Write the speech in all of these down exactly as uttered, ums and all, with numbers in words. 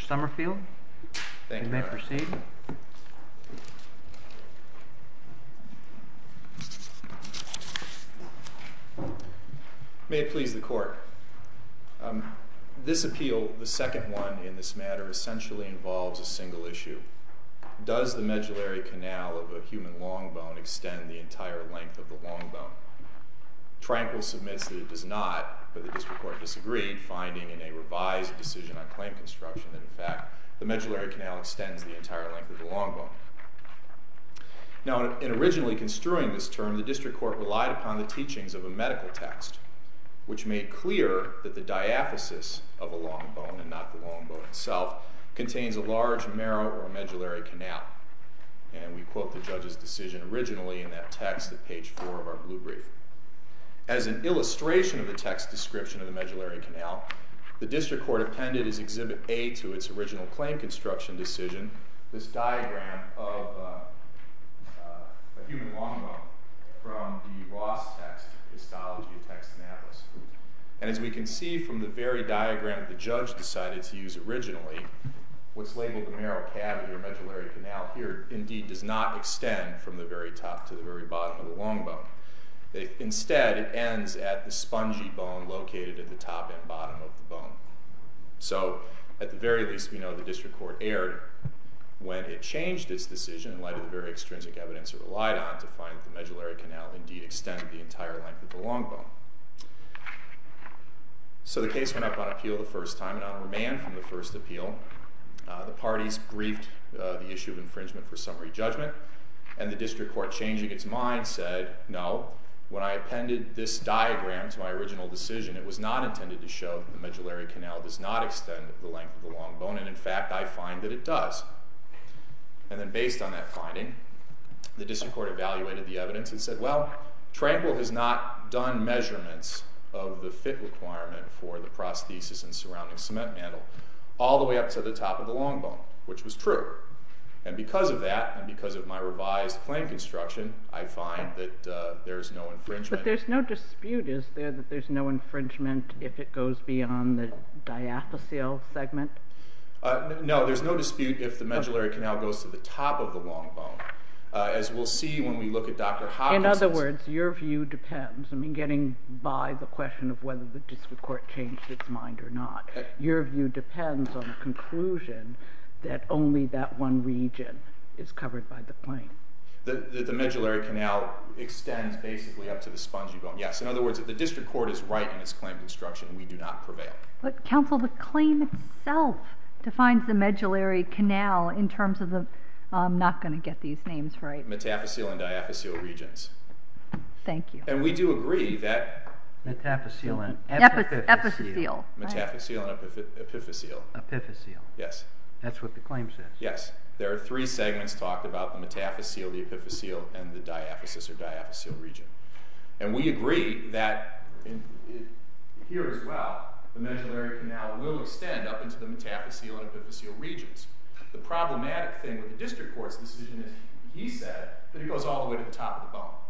Summerfield, Thank you you may proceed. May it please the Court. Um, this appeal, the second one in this matter, essentially involves a single issue. Does the medullary canal of a human long bone extend the entire length of the long bone? Tranquil submits that it does not, but the District Court disagreed, finding in a revised decision on claim construction that, in fact, the medullary canal extends the entire length of the long bone. Now, in originally construing this term, the District Court relied upon the teachings of a medical text, which made clear that the diaphysis of a long bone, and not the long bone itself, contains a large marrow or medullary canal. And we quote the judge's decision originally in that text at page four of our blue brief. As an illustration of the text description of the medullary canal, the District Court appended as Exhibit A to its original claim construction decision this diagram of uh, uh, a human long bone from the Ross text, Histology of Text and Atlas. And as we can see from the very diagram that the judge decided to use originally, what's labeled the marrow cavity or medullary canal here indeed does not extend from the very top to the very bottom of the long bone. It, instead, it ends at the spongy bone located at the top and bottom of the bone. So, at the very least, we know the District Court erred when it changed its decision in light of the very extrinsic evidence it relied on to find that the medullary canal indeed extended the entire length of the long bone. So the case went up on appeal the first time, and on remand from the first appeal, uh, the parties briefed uh, the issue of infringement for summary judgment, and the District Court, changing its mind, said, no, when I appended this diagram to my original decision, it was not intended to show that the medullary canal does not extend the length of the long bone, and in fact, I find that it does. And then based on that finding, the District Court evaluated the evidence and said, well, Tranquil has not done measurements of the fit requirement for the prosthesis and surrounding cement mantle all the way up to the top of the long bone, which was true. And because of that, and because of my revised claim construction, I find that uh, there's no infringement. But there's no dispute, is there, that there's no infringement if it goes beyond the diaphyseal segment? Uh, n- no, there's no dispute if the medullary canal goes to the top of the long bone. Uh, as we'll see when we look at Doctor Hopkins. In other words, your view depends. I mean, getting by the question of whether the District Court changed its mind or not, uh, your view depends on a conclusion that only that one region is covered by the claim. The, the, the medullary canal extends basically up to the spongy bone. Yes, in other words, if the District Court is right in its claim construction, we do not prevail. But, counsel, the claim itself defines the medullary canal in terms of the, I'm not going to get these names right. Metaphyseal and diaphyseal regions. Thank you. And we do agree that metaphyseal and epiphyseal. epiphyseal. Metaphyseal and epiphy- epiphyseal. Epiphyseal. Yes. That's what the claim says. Yes. There are three segments talked about, the metaphyseal, the epiphyseal, and the diaphysis or diaphyseal region. And we agree that in, in, here as well, the medullary canal will extend up into the metaphyseal and epiphyseal regions. The problematic thing with the District Court's decision is he said that it goes all the way to the top of the bone,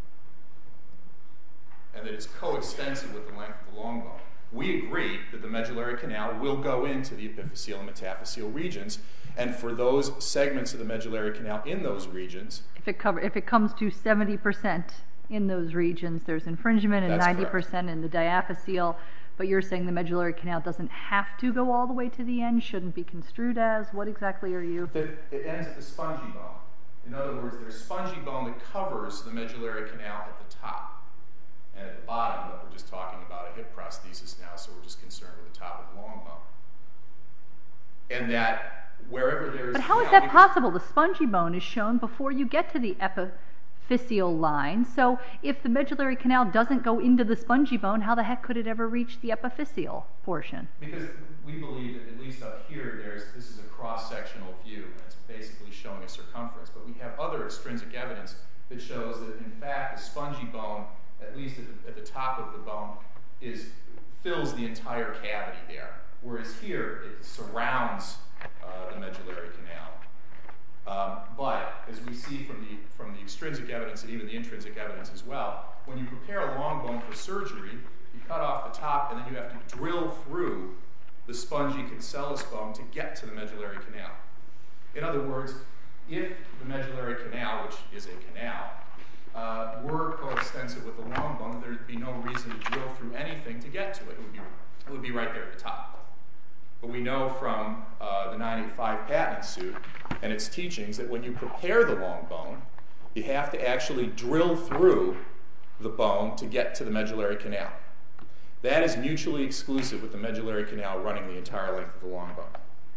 and that it's coextensive with the length of the long bone. We agree that the medullary canal will go into the epiphyseal and metaphyseal regions, and for those segments of the medullary canal in those regions, if it cover, if it comes to seventy percent in those regions, there's infringement, and ninety percent in the diaphyseal. But you're saying the medullary canal doesn't have to go all the way to the end, shouldn't be construed as? What exactly are you? That it ends at the spongy bone. In other words, there's spongy bone that covers the medullary canal at the top. And at the bottom, we're just talking about a hip prosthesis now, so we're just concerned with the top of the long bone. And that wherever there is... But how is that possible? The spongy bone is shown before you get to the epiphyseal line. So if the medullary canal doesn't go into the spongy bone, how the heck could it ever reach the epiphyseal portion? Because we believe that at least up here, there's this is a cross-sectional view, and it's basically showing a circumference. But we have other extrinsic evidence that shows that, in fact, the spongy bone, at least at the, at the top of the bone, is fills the entire cavity there. Whereas here, it surrounds uh, the medullary canal. Um, but as we see from the from the extrinsic evidence and even the intrinsic evidence as well, when you prepare a long bone for surgery, you cut off the top and then you have to drill through the spongy cancellous bone to get to the medullary canal. In other words, if the medullary canal, which is a canal, uh, were coextensive with the long bone, there would be no reason to drill through anything to get to it. It would be, it would be right there at the top. But we know from uh, the nine eighty-five patent suit and its teachings that when you prepare the long bone, you have to actually drill through the bone to get to the medullary canal. That is mutually exclusive with the medullary canal running the entire length of the long bone.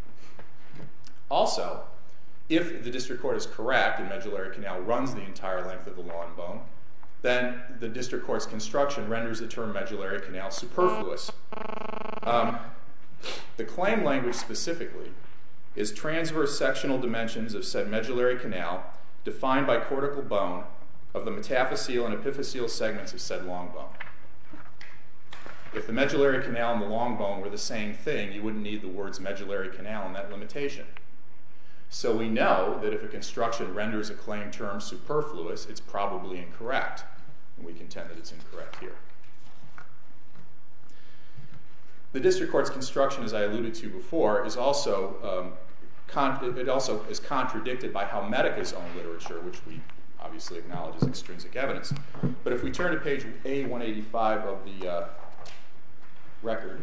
Also, if the district court is correct and medullary canal runs the entire length of the long bone, then the district court's construction renders the term medullary canal superfluous. Um, the claim language specifically is transverse sectional dimensions of said medullary canal defined by cortical bone of the metaphyseal and epiphyseal segments of said long bone. If the medullary canal and the long bone were the same thing, you wouldn't need the words medullary canal in that limitation. So we know that if a construction renders a claim term superfluous, it's probably incorrect. And we contend that it's incorrect here. The district court's construction, as I alluded to before, is also, um, con it also is contradicted by Halmedica's own literature, which we obviously acknowledge as extrinsic evidence. But if we turn to page A one eighty-five of the uh, record,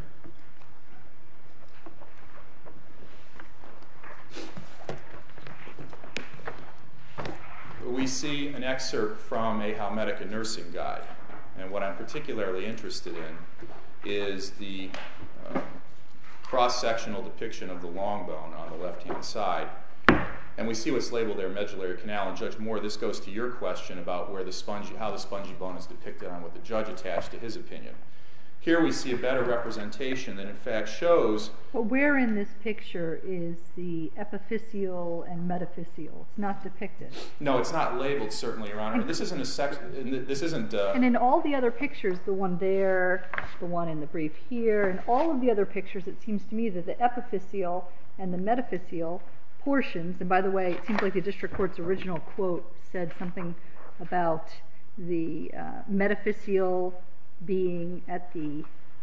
we see an excerpt from a Halmedica nursing guide. And what I'm particularly interested in is the uh, cross-sectional depiction of the long bone on the left-hand side. And we see what's labeled there, medullary canal. And Judge Moore, this goes to your question about where the spongy, how the spongy bone is depicted on what the judge attached to his opinion. Here we see a better representation that in fact shows... Well, where in this picture is the epiphyseal and metaphyseal? It's not depicted. No, it's not labeled, certainly, Your Honor. This isn't a sex... This isn't... Uh, and in all the other pictures, the one there, the one in the brief here, and all of the other pictures, it seems to me that the epiphyseal and the metaphyseal portions, and by the way, it seems like the district court's original quote said something about the uh, metaphyseal being at the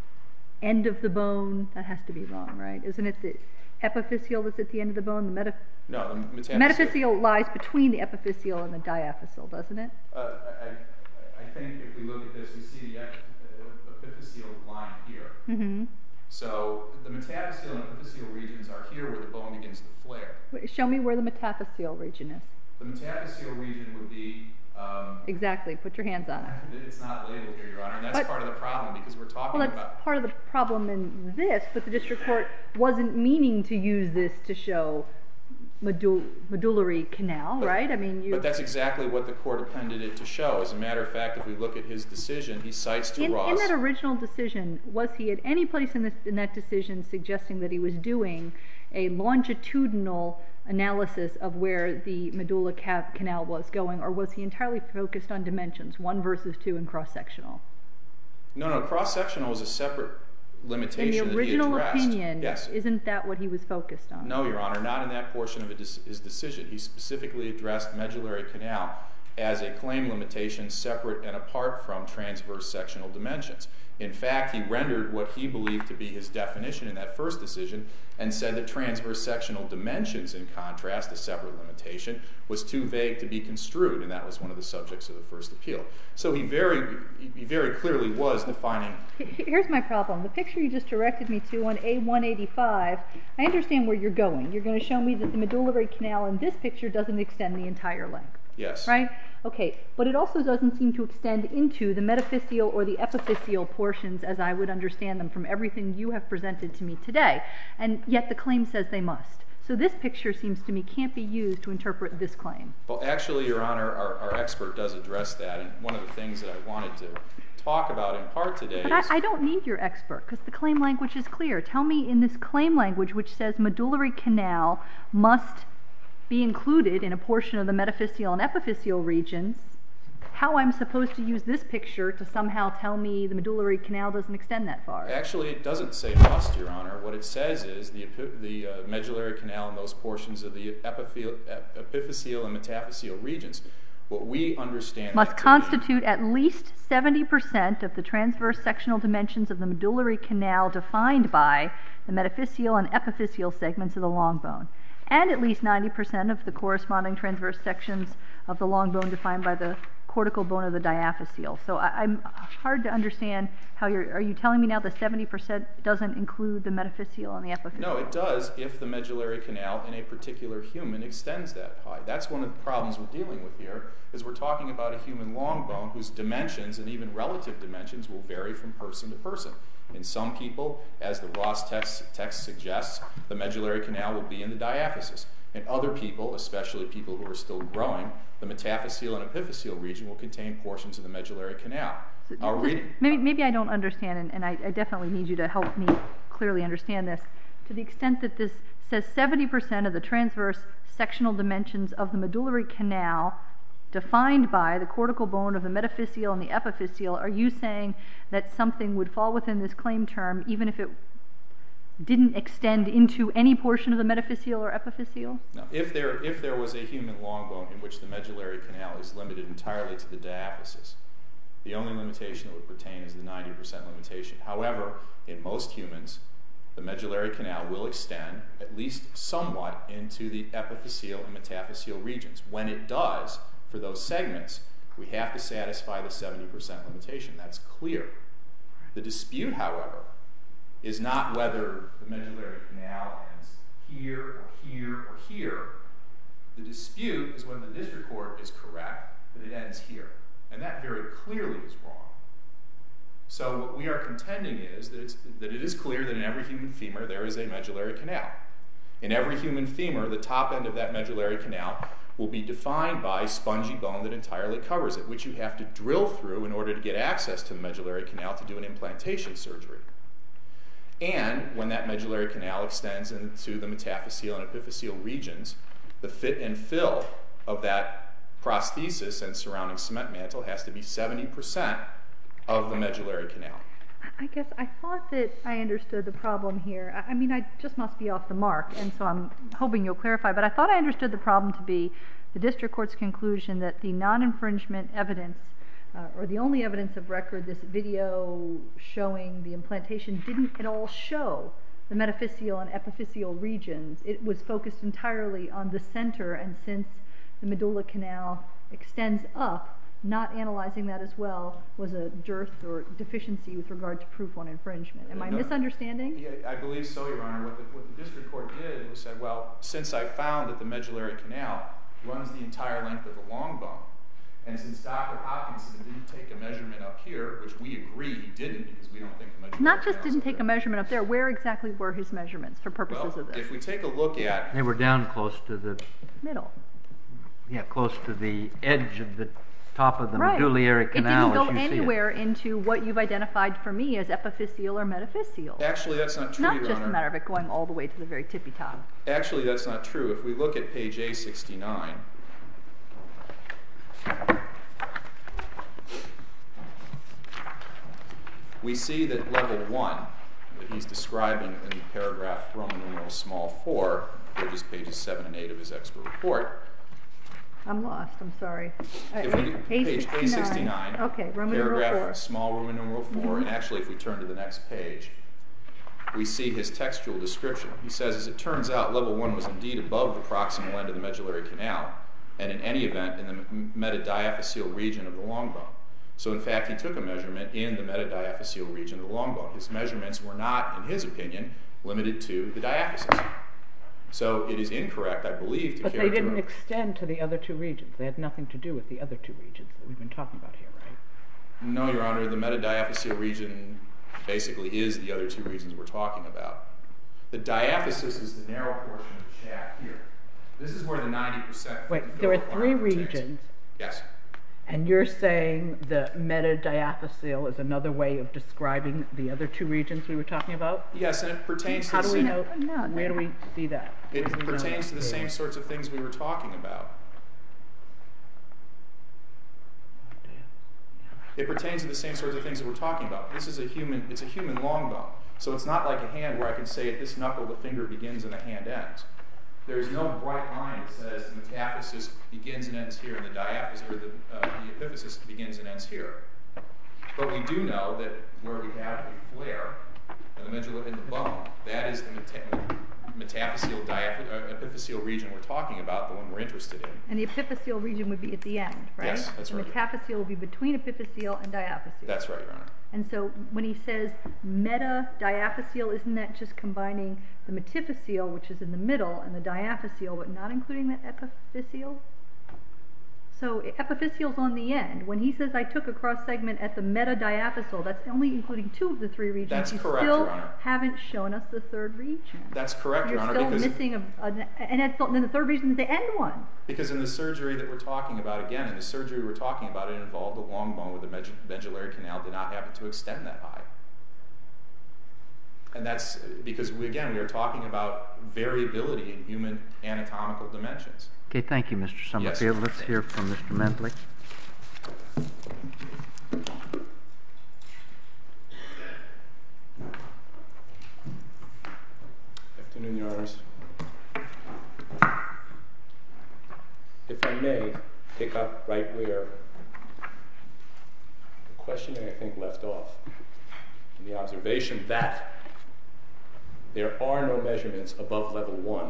end of the bone. That has to be wrong, right? Isn't it the epiphyseal that's at the end of the bone? The meta no, the metaphyseal. Metaphyseal lies between the epiphyseal and the diaphyseal, doesn't it? Uh, I, I think if we look at this, we see the epiphyseal line here. Mm-hmm. So the metaphyseal and epiphyseal regions are here where the bone begins to flare. Wait, show me where the metaphyseal region is. The metaphyseal region would be... Um, exactly. Put your hands on it. It's not labeled here, Your Honor, and that's but, part of the problem because we're talking well, that's about... part of the problem in this, but the district court wasn't meaning to use this to show medull medullary canal, but, right? I mean, you... But that's exactly what the court appended it to show. As a matter of fact, if we look at his decision, he cites to in, Ross... In that original decision, was he at any place in, this, in that decision suggesting that he was doing a longitudinal analysis of where the medulla canal was going, or was he entirely focused on dimensions, one versus two and cross-sectional? No, no, cross-sectional was a separate limitation in the original that he addressed. opinion, yes. Isn't that what he was focused on? No, Your Honor, not in that portion of his decision. He specifically addressed medullary canal as a claim limitation separate and apart from transverse sectional dimensions. In fact, he rendered what he believed to be his definition in that first decision and said that transverse sectional dimensions, in contrast, a separate limitation, was too vague to be construed, and that was one of the subjects of the first appeal. So he very, he very clearly was defining... Here's my problem. The picture you just directed me to on A one eighty-five, I understand where you're going. You're going to show me that the medullary canal in this picture doesn't extend the entire length. Yes. Right? Okay, but it also doesn't seem to extend into the metaphyseal or the epiphyseal portions as I would understand them from everything you have presented to me today, and yet the claim says they must. So this picture seems to me can't be used to interpret this claim. Well, actually, Your Honor, our, our expert does address that, and one of the things that I wanted to talk about in part today but is... I, I don't need your expert, because the claim language is clear. Tell me in this claim language which says medullary canal must be included in a portion of the metaphyseal and epiphyseal regions, how I'm supposed to use this picture to somehow tell me the medullary canal doesn't extend that far. Actually, it doesn't say must, Your Honor. What it says is the, the uh, medullary canal and those portions of the epiphyseal and metaphyseal regions What we understand Must that to constitute at least seventy percent of the transverse sectional dimensions of the medullary canal defined by the metaphyseal and epiphyseal segments of the long bone, and at least ninety percent of the corresponding transverse sections of the long bone defined by the cortical bone of the diaphyseal. So I, I'm hard to understand how you're, are you telling me now the seventy percent doesn't include the metaphyseal and the epiphyseal? No, it does if the medullary canal in a particular human extends that high. That's one of the problems we're dealing with here, is we're talking about a human long bone whose dimensions and even relative dimensions will vary from person to person. In some people, as the Ross text, text suggests, the medullary canal will be in the diaphysis. In other people, especially people who are still growing, the metaphyseal and epiphyseal region will contain portions of the medullary canal. So I'll just- read it. Maybe, maybe I don't understand, and, and I, I definitely need you to help me clearly understand this. To the extent that this says seventy percent of the transverse sectional dimensions of the medullary canal defined by the cortical bone of the metaphyseal and the epiphyseal, are you saying that something would fall within this claim term even if it didn't extend into any portion of the metaphyseal or epiphyseal? Now, if there, if there was a human long bone in which the medullary canal is limited entirely to the diaphysis, the only limitation that would pertain is the ninety percent limitation. However, in most humans, the medullary canal will extend at least somewhat into the epiphyseal and metaphyseal regions. When it does, for those segments, we have to satisfy the seventy percent limitation. That's clear. The dispute, however, is not whether the medullary canal ends here or here or here. The dispute is when the district court is correct that it ends here. And that very clearly is wrong. So what we are contending is that, it's, that it is clear that in every human femur there is a medullary canal. In every human femur, the top end of that medullary canal will be defined by spongy bone that entirely covers it, which you have to drill through in order to get access to the medullary canal to do an implantation surgery. And when that medullary canal extends into the metaphyseal and epiphyseal regions, the fit and fill of that prosthesis and surrounding cement mantle has to be seventy percent of the medullary canal. I guess I thought that I understood the problem here. I, I mean, I just must be off the mark, and so I'm hoping you'll clarify, but I thought I understood the problem to be the district court's conclusion that the non-infringement evidence, uh, or the only evidence of record, this video showing the implantation, didn't at all show the metaphyseal and epiphyseal regions. It was focused entirely on the center, and since the medulla canal extends up, not analyzing that as well was a dearth or deficiency with regard to proof on infringement. Am I No, misunderstanding? Yeah, I believe so, Your Honor. What the, what the district court did was said, well, since I found that the medullary canal runs the entire length of the long bone, and since Doctor Hopkinson didn't take a measurement up here, which we agree he didn't because we don't think the medullary Not just canal's didn't up take there. a measurement up there, where exactly were his measurements for purposes Well, of this? if we take a look at, They were down close to the, Middle. yeah, close to the edge of the top of the Right. medullary canal It didn't as go you see it. anywhere into what you've identified for me as epiphyseal or metaphyseal. actually that's not It's true, not Your just Honor. a matter of it going all the way to the very tippy top. Actually, that's not true. If we look at page A sixty-nine, we see that level one that he's describing in paragraph Roman numeral small four, which is pages seven and eight of his expert report. I'm lost, I'm sorry. Uh, If we, page A sixty-nine, Okay, Roman numeral paragraph four. small Roman numeral four, and actually if we turn to the next page, we see his textual description. He says, as it turns out, level one was indeed above the proximal end of the medullary canal, and in any event in the metadiaphyseal region of the long bone. So in fact, he took a measurement in the metadiaphyseal region of the long bone. His measurements were not, in his opinion, limited to the diaphysis. So it is incorrect, I believe, to But they characterize... didn't extend to the other two regions. They had nothing to do with the other two regions that we've been talking about here, right? No, Your Honor, the metadiaphyseal region basically is the other two regions we're talking about. The diaphysis is the narrow portion of the shaft here. This is where the ninety percent... Wait, there are three regions, Yes. and you're saying the metadiaphyseal is another way of describing the other two regions we were talking about? Yes, and it pertains to How the do we same... know? No, no. Where do we see that? It Where do we know pertains that? to the same sorts of things we were talking about. It pertains to the same sorts of things that we're talking about. This is a human, it's a human long bone. So it's not like a hand where I can say at this knuckle the finger begins and the hand ends. There is no bright line that says the metaphysis begins and ends here, and the diaphysis, or the, uh, the epiphysis begins and ends here. But we do know that where we have a flare in the medulla in the bone, that is the meta metaphyseal diaph uh, epiphyseal region we're talking about, the one we're interested in. And the epiphyseal region would be at the end, right? Yes, that's the right. The metaphyseal will be between epiphyseal and diaphyseal. That's right, Your Honor. And so when he says meta-diaphyseal, isn't that just combining the metaphyseal, which is in the middle, and the diaphyseal, but not including the epiphyseal? So epiphyseal's on the end. When he says I took a cross segment at the meta-diaphyseal, that's only including two of the three regions. That's you correct, still Your Honor. haven't shown us the third region. That's correct, You're Your Honor. still because missing a, a and it's, then the third region is the end one. Because in the surgery that we're talking about, again, in the surgery we're talking about, it involved a long bone where the med medullary canal did not happen to extend that high. And that's because, we, again, we are talking about variability in human anatomical dimensions. Okay, thank you, Mister Summerfield. Yes. Let's hear from Mister Mendley. Afternoon, Your Honors. If I may pick up right where the questioning, I think, left off, and the observation that there are no measurements above level one.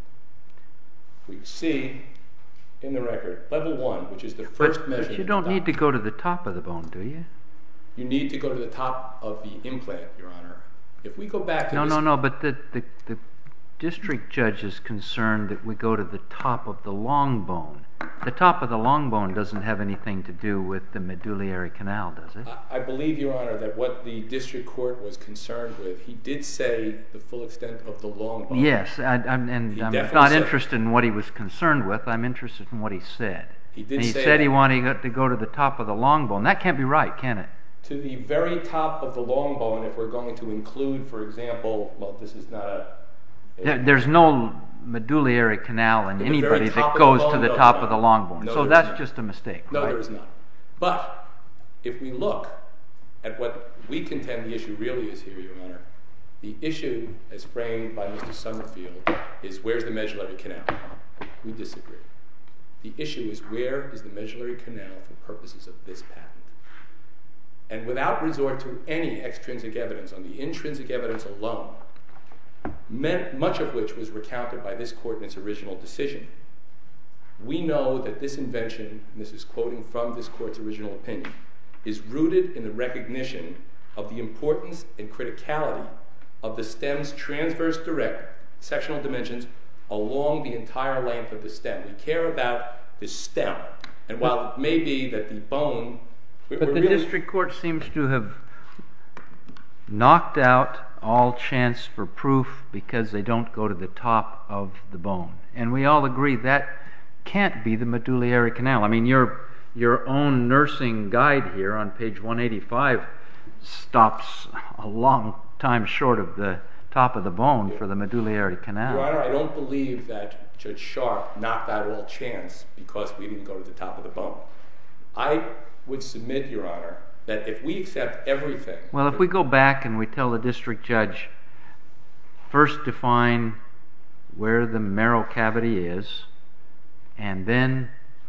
We see in the record, level one, which is the first But, measurement. but you don't need to go to the top of the bone, do you? You need to go to the top of the implant, Your Honor. If we go back to No, this, no, no, but the, the, the district judge is concerned that we go to the top of the long bone. The top of the long bone doesn't have anything to do with the medullary canal, does it? I, I believe, Your Honor, that what the district court was concerned with, he did say the full extent of the long bone. Yes, I, I'm, and He I'm definitely not said- interested in what he was concerned with. I'm interested in what he said. He did and he say said he that. wanted to go to the top of the long bone. That can't be right, can it? To the very top of the long bone, if we're going to include, for example, well, this is not a... a There, there's no medullary canal in the anybody very top that of the goes to bone, the no, top there's of the not. long bone. No, so there's that's not. just a mistake, No, right? there is not. But if we look at what we contend the issue really is here, Your Honor, the issue, as framed by Mister Summerfield, is where's the medullary canal? We disagree. The issue is where is the medullary canal for purposes of this patent? And without resort to any extrinsic evidence, on the intrinsic evidence alone, much of which was recounted by this court in its original decision, we know that this invention, and this is quoting from this court's original opinion, is rooted in the recognition of the importance and criticality of the stem's transverse direct sectional dimensions along the entire length of the stem. We care about the stem. And while it may be that the bone... But we're the really, district court seems to have knocked out all chance for proof because they don't go to the top of the bone. And we all agree that can't be the medullary canal. I mean, your, your own nursing guide here on page one eighty-five stops a long time short of the top of the bone for the medullary canal. Your Honor, I don't believe that Judge Sharp knocked out all chance because we didn't go to the top of the bone. I would submit, Your Honor, that if we accept everything... Well, if we go back and we tell the district judge, first define where the marrow cavity is, and then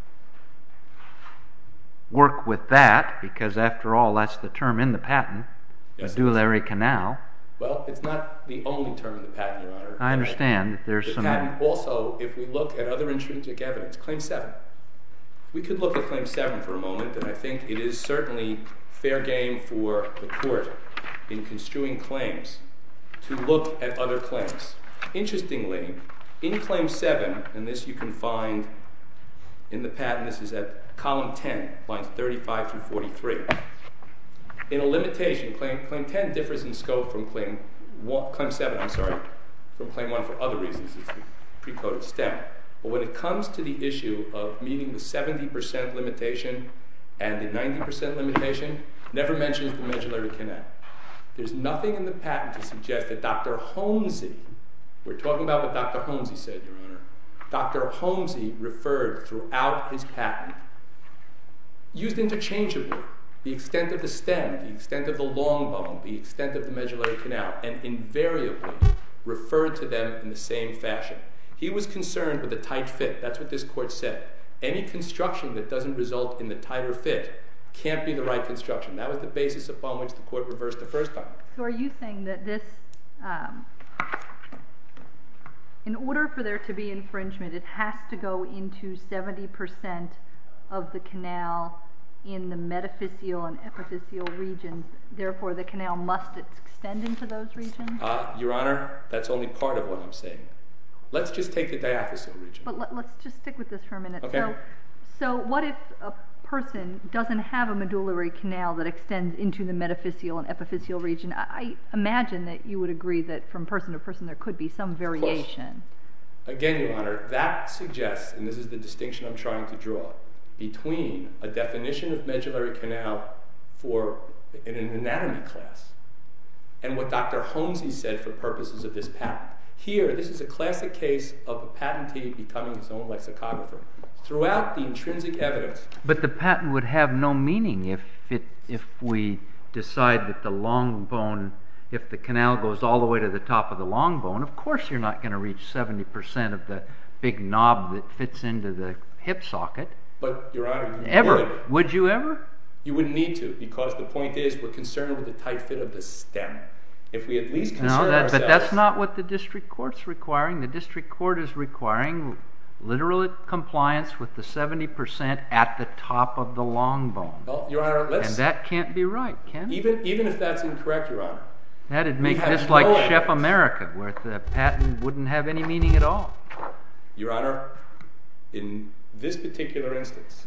work with that, because after all, that's the term in the patent, Yes, medullary canal. Well, it's not the only term in the patent, Your Honor. I understand that there's The some... patent also, if we look at other intrinsic evidence, Claim seven. We could look at Claim seven for a moment, and I think it is certainly fair game for the court in construing claims to look at other claims. Interestingly, in Claim seven, and this you can find in the patent, this is at column ten, lines thirty-five through forty-three. In a limitation, claim, claim ten differs in scope from claim one, claim seven, I'm sorry, from claim one for other reasons. It's the pre-coded stem. But when it comes to the issue of meeting the seventy percent limitation and the ninety percent limitation, never mentions the medullary canal. There's nothing in the patent to suggest that Doctor Holmesy, we're talking about what Doctor Holmesy said, Your Honor. Doctor Holmesy referred throughout his patent, used interchangeably, the extent of the stem, the extent of the long bone, the extent of the medullary canal, and invariably referred to them in the same fashion. He was concerned with a tight fit. That's what this court said. Any construction that doesn't result in the tighter fit can't be the right construction. That was the basis upon which the court reversed the first time. So are you saying that this, um, in order for there to be infringement, it has to go into seventy percent of the canal in the metaphyseal and epiphyseal regions, therefore the canal must extend into those regions? Uh, Your Honor, that's only part of what I'm saying. Let's just take the diaphyseal region. But let, let's just stick with this for a minute. Okay. So, so what if a person doesn't have a medullary canal that extends into the metaphyseal and epiphyseal region? I, I imagine that you would agree that from person to person there could be some variation. Again, Your Honor, that suggests, and this is the distinction I'm trying to draw, between a definition of medullary canal for in an anatomy class and what Doctor Holmesy said for purposes of this patent. Here, this is a classic case of a patentee becoming his own lexicographer. Throughout the intrinsic evidence. But the patent would have no meaning if it if we decide that the long bone, if the canal goes all the way to the top of the long bone, of course you're not going to reach seventy percent of the big knob that fits into the hip socket. But, Your Honor, you ever. would. Would you ever? You wouldn't need to, because the point is we're concerned with the tight fit of the stem. If we at least concern no, that, ourselves... But that's not what the district court's requiring. The district court is requiring literal compliance with the seventy percent at the top of the long bone. Well, Your Honor, let's... And that can't be right, can it? Even, even if that's incorrect, Your Honor... That'd make this no like evidence. Chef America, where the patent wouldn't have any meaning at all. Your Honor, in this particular instance,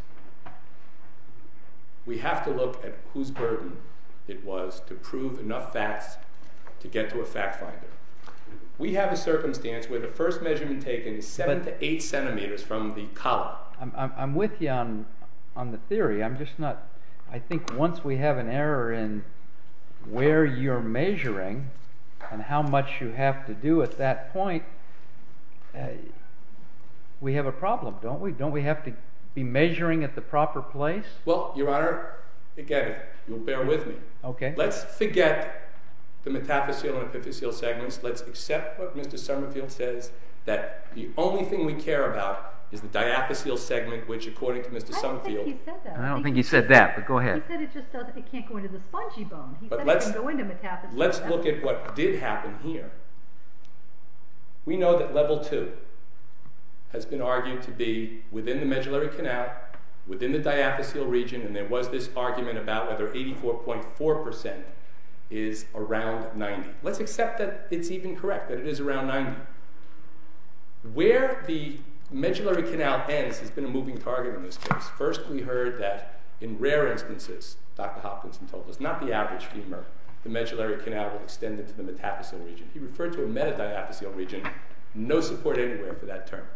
we have to look at whose burden it was to prove enough facts to get to a fact finder. We have a circumstance where the first measurement taken is seven but to eight centimeters from the collar. I'm, I'm, I'm with you on, on the theory. I'm just not... I think once we have an error in where you're measuring and how much you have to do at that point, uh, we have a problem, don't we? Don't we have to be measuring at the proper place? Well, Your Honor, again, if you'll bear with me. Okay. Let's forget the metaphyseal and epiphyseal segments. Let's accept what Mister Summerfield says, that the only thing we care about is the diaphyseal segment, which, according to Mister I don't Summerfield... think he said that. I don't think he said that, but go ahead. He said it just doesn't, it can't go into the spongy bone. He But said let's- it can go into metaphyseal. Let's look at what did happen here. We know that level two has been argued to be within the medullary canal, within the diaphyseal region, and there was this argument about whether eighty-four point four percent is around ninety. Let's accept that it's even correct, that it is around ninety. Where the medullary canal ends has been a moving target in this case. First, we heard that in rare instances, Doctor Hopkinson told us, not the average femur, the medullary canal will extend into the metaphyseal region. He referred to a metadiaphyseal region. No support anywhere for that term.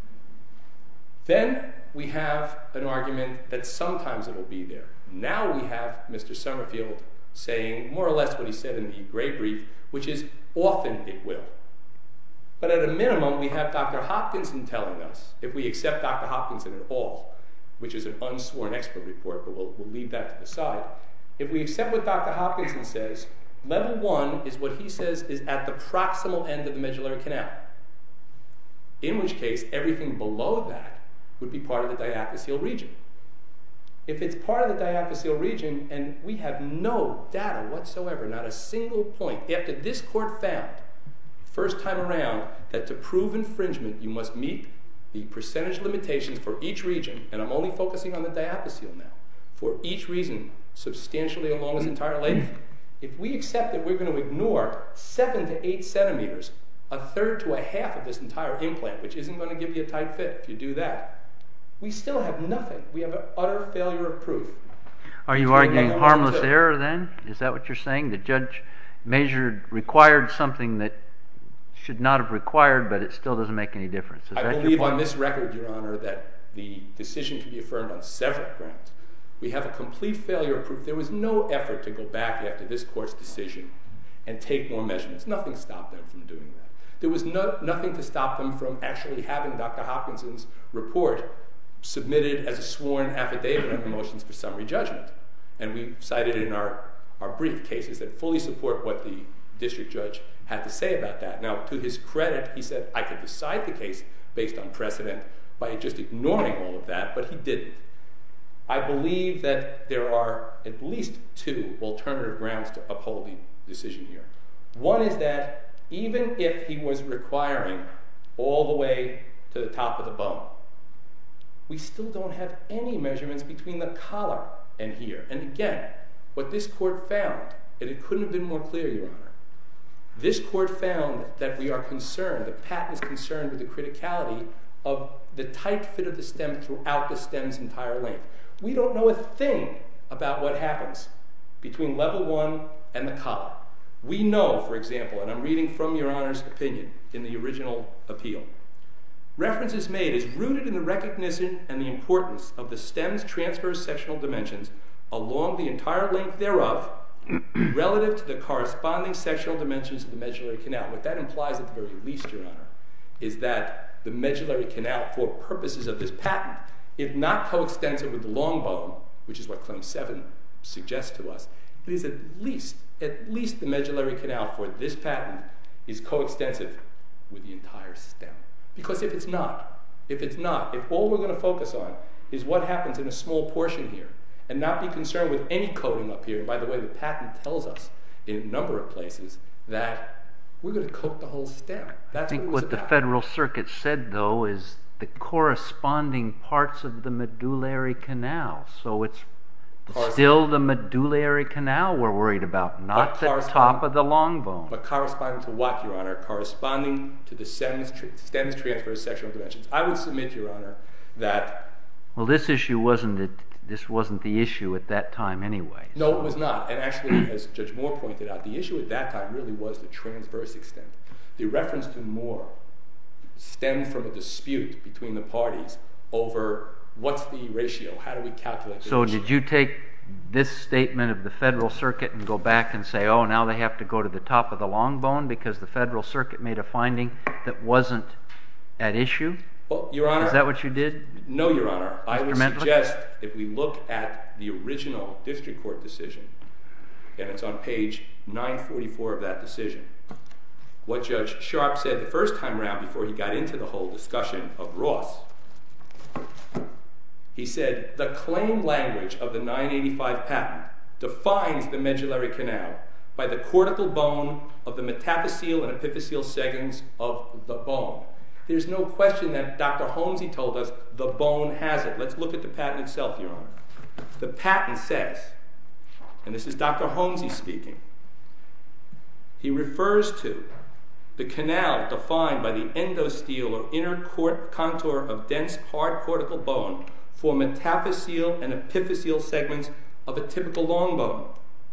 Then we have an argument that sometimes it will be there. Now we have Mister Summerfield saying more or less what he said in the gray brief, which is often it will. But at a minimum, we have Doctor Hopkinson telling us, if we accept Doctor Hopkinson at all, which is an unsworn expert report, but we'll, we'll leave that to the side. If we accept what Doctor Hopkinson says, level one is what he says is at the proximal end of the medullary canal. In which case, everything below that would be part of the diaphyseal region. If it's part of the diaphyseal region, and we have no data whatsoever, not a single point, after this court found, first time around, that to prove infringement, you must meet the percentage limitations for each region, and I'm only focusing on the diaphyseal now, for each region substantially along its entire length. If we accept that we're going to ignore seven to eight centimeters, a third to a half of this entire implant, which isn't going to give you a tight fit if you do that, we still have nothing. We have an utter failure of proof. Are you arguing harmless error then? Is that what you're saying? The judge measured, required something that should not have required, but it still doesn't make any difference. Is I that your believe point? on this record, Your Honor, that the decision can be affirmed on several grounds. We have a complete failure of proof. There was no effort to go back after this court's decision and take more measurements. Nothing stopped them from doing that. There was no, nothing to stop them from actually having Doctor Hopkinson's report submitted as a sworn affidavit on the motions for summary judgment. And we cited in our, our brief cases that fully support what the district judge had to say about that. Now, to his credit, he said, I could decide the case based on precedent by just ignoring all of that, but he didn't. I believe that there are at least two alternative grounds to uphold the decision here. One is that even if he was requiring all the way to the top of the bone, we still don't have any measurements between the collar and here. And again, what this court found, and it couldn't have been more clear, Your Honor, this court found that we are concerned, the patent is concerned with the criticality of the tight fit of the stem throughout the stem's entire length. We don't know a thing about what happens between level one and the collar. We know, for example, and I'm reading from Your Honor's opinion in the original appeal, reference is made is rooted in the recognition and the importance of the stem's transverse sectional dimensions along the entire length thereof relative to the corresponding sectional dimensions of the medullary canal. What that implies at the very least, Your Honor, is that the medullary canal, for purposes of this patent, if not coextensive with the long bone, which is what Claim seven suggests to us, it is at least, at least the medullary canal for this patent is coextensive with the entire stem. Because if it's not, if it's not, if all we're going to focus on is what happens in a small portion here, and not be concerned with any coating up here, and by the way, the patent tells us in a number of places that we're going to coat the whole stem. That's I think what, what the Federal Circuit said, though, is the corresponding parts of the medullary canal. So it's still the medullary canal we're worried about, not the top of the long bone. But corresponding to what, Your Honor? Corresponding to the stem's, stem's transverse sectional dimensions. I would submit, Your Honor, that... Well, this issue wasn't it. This wasn't the issue at that time anyway. No, it was not. And actually, as Judge Moore pointed out, the issue at that time really was the transverse extent. The reference to Moore stemmed from a dispute between the parties over what's the ratio, how do we calculate the so ratio. So did you take this statement of the Federal Circuit and go back and say, oh, now they have to go to the top of the long bone because the Federal Circuit made a finding that wasn't at issue? Well, Your Honor... Is that what you did? No, Your Honor. I would Mentler? suggest, if we look at the original district court decision, and it's on page nine forty-four of that decision, what Judge Sharp said the first time around before he got into the whole discussion of Ross, he said, the claim language of the nine eighty-five patent defines the medullary canal by the cortical bone of the metaphyseal and epiphyseal segments of the bone. There's no question that Doctor Holmesy told us the bone has it. Let's look at the patent itself, Your Honor. The patent says, and this is Doctor Holmesy speaking, he refers to the canal defined by the endostele or inner contour of dense, hard cortical bone for metaphyseal and epiphyseal segments of a typical long bone.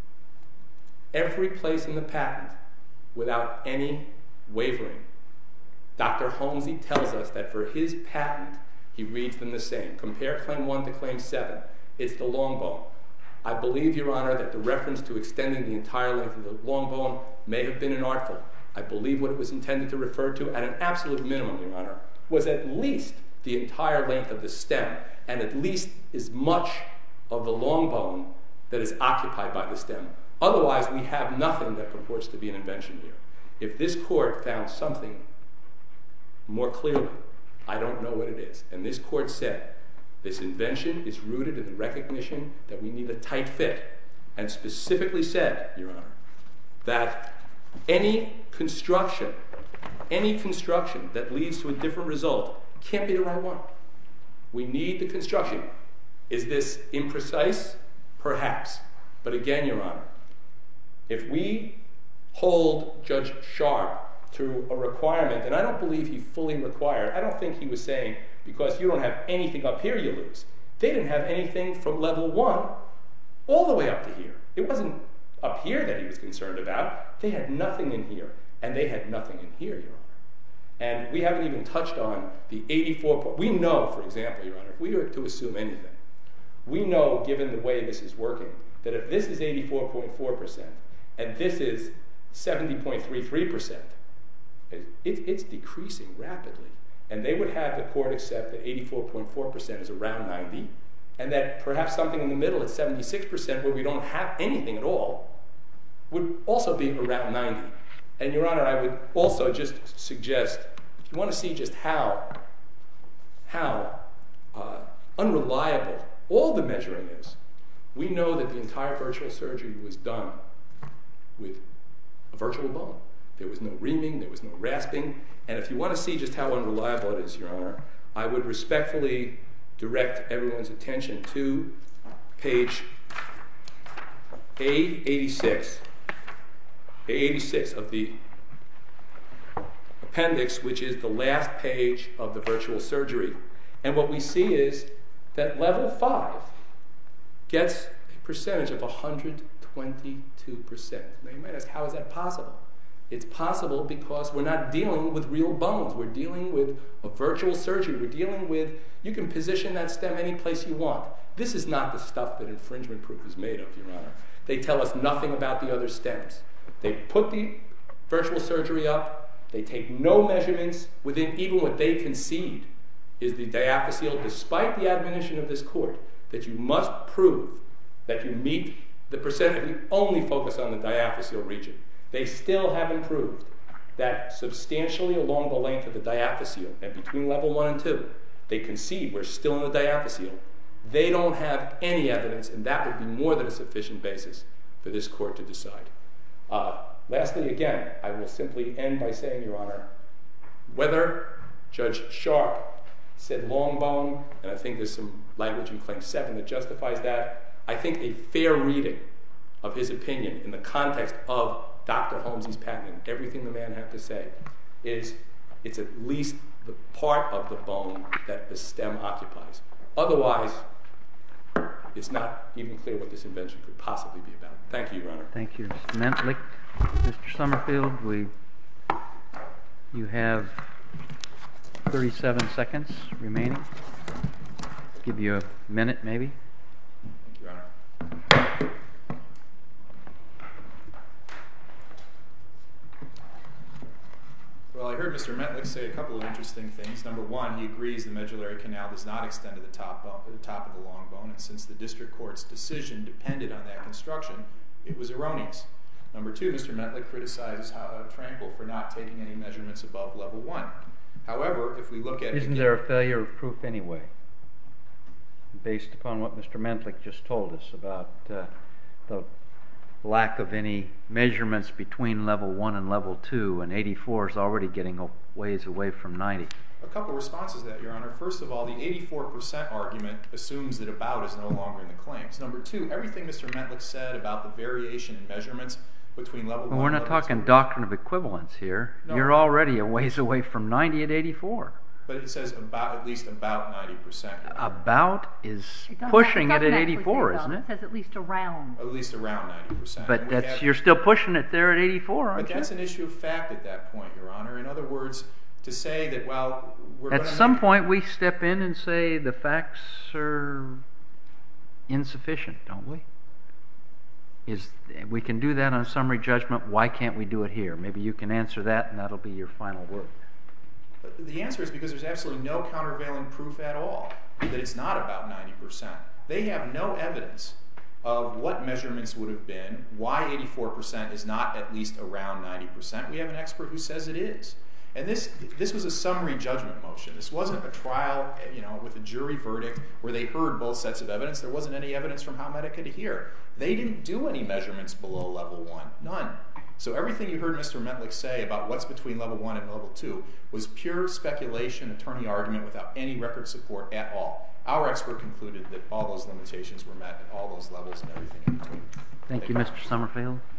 Every place in the patent, without any wavering, Doctor Holmesy tells us that for his patent, he reads them the same. Compare Claim one to Claim seven. It's the long bone. I believe, Your Honor, that the reference to extending the entire length of the long bone may have been inartful. I believe what it was intended to refer to, at an absolute minimum, Your Honor, was at least the entire length of the stem, and at least as much of the long bone that is occupied by the stem. Otherwise, we have nothing that purports to be an invention here. If this court found something more clearly, I don't know what it is. And this court said, this invention is rooted in the recognition that we need a tight fit, and specifically said, Your Honor, that any construction, any construction that leads to a different result can't be the right one. We need the construction. Is this imprecise? Perhaps. But again, Your Honor, if we hold Judge Sharp to a requirement, and I don't believe he fully required, I don't think he was saying, because you don't have anything up here, you lose. They didn't have anything from level one all the way up to here. It wasn't up here that he was concerned about. They had nothing in here, and they had nothing in here, Your Honor. And we haven't even touched on the eighty-four point. We know, for example, Your Honor, if we were to assume anything, we know, given the way this is working, that if this is eighty-four point four percent and this is seventy point three three percent, it, it's decreasing rapidly. And they would have the court accept that eighty-four point four percent is around ninety, and that perhaps something in the middle at seventy-six percent, where we don't have anything at all, would also be around ninety. And, Your Honor, I would also just suggest, if you want to see just how, how uh, unreliable all the measuring is, we know that the entire virtual surgery was done with a virtual bone. There was no reaming, there was no rasping. And if you want to see just how unreliable it is, Your Honor, I would respectfully direct everyone's attention to page A eighty-six, A eighty-six of the appendix, which is the last page of the virtual surgery. And what we see is that level five gets a percentage of one hundred twenty-two percent. Now you might ask, how is that possible? It's possible because we're not dealing with real bones. We're dealing with a virtual surgery. We're dealing with, you can position that stem any place you want. This is not the stuff that infringement proof is made of, Your Honor. They tell us nothing about the other stems. They put the virtual surgery up. They take no measurements within even what they concede is the diaphyseal, despite the admonition of this court that you must prove that you meet the percentage. We only focus on the diaphyseal region. They still haven't proved that substantially along the length of the diaphyseal and between level one and two, they concede we're still in the diaphyseal. They don't have any evidence, and that would be more than a sufficient basis for this court to decide. Uh, lastly, again, I will simply end by saying, Your Honor, whether Judge Sharp said long bone, and I think there's some language in Claim seven that justifies that, I think a fair reading of his opinion in the context of Doctor Holmes's patent and everything the man had to say is it's at least the part of the bone that the stem occupies. Otherwise, it's not even clear what this invention could possibly be about. Thank you, Your Honor. Thank you, Mister Mentlick. Mister Summerfield, we, you have thirty-seven seconds remaining. Give you a minute, maybe. Thank you, Your Honor. Well, I heard Mister Mentlick say a couple of interesting things. Number one, he agrees the medullary canal does not extend to the top, bone, the top of the long bone, and since the district court's decision depended on that construction, it was erroneous. Number two, Mister Mentlick criticizes how, uh, Tranquil for not taking any measurements above level one. However, if we look at... Isn't there a failure of proof anyway, based upon what Mister Mentlick just told us about uh, the lack of any measurements between level one and level two, and eighty-four is already getting a ways away from ninety? A couple responses to that, Your Honor. First of all, the eighty-four percent argument assumes that about is no longer in the claims. Number two, everything Mister Mentlick said about the variation in measurements between level well, one we're and not level talking two. doctrine of equivalence here. No. You're already a ways away from ninety at eighty-four. But it says about, at least about ninety percent. About is It doesn't- pushing it doesn't at actually eighty-four, say isn't about. it? It says at least around. At least around ninety percent. But We that's have- you're still pushing it there at eighty-four, aren't But you? that's an issue of fact at that point, Your Honor. In other words, to say that, well, we're At going to some make, point, we step in and say the facts are insufficient, don't we? Is we can do that on summary judgment. Why can't we do it here? Maybe you can answer that, and that'll be your final word. The answer is because there's absolutely no countervailing proof at all that it's not about ninety percent. They have no evidence of what measurements would have been, why eighty-four percent is not at least around ninety percent. We have an expert who says it is. And this this was a summary judgment motion. This wasn't a trial, you know, with a jury verdict where they heard both sets of evidence. There wasn't any evidence from Howmedica to hear. They didn't do any measurements below level one. None. So everything you heard Mister Mentlick say about what's between level one and level two was pure speculation, attorney argument without any record support at all. Our expert concluded that all those limitations were met at all those levels and everything in between. Thank you, Mister Summerfield.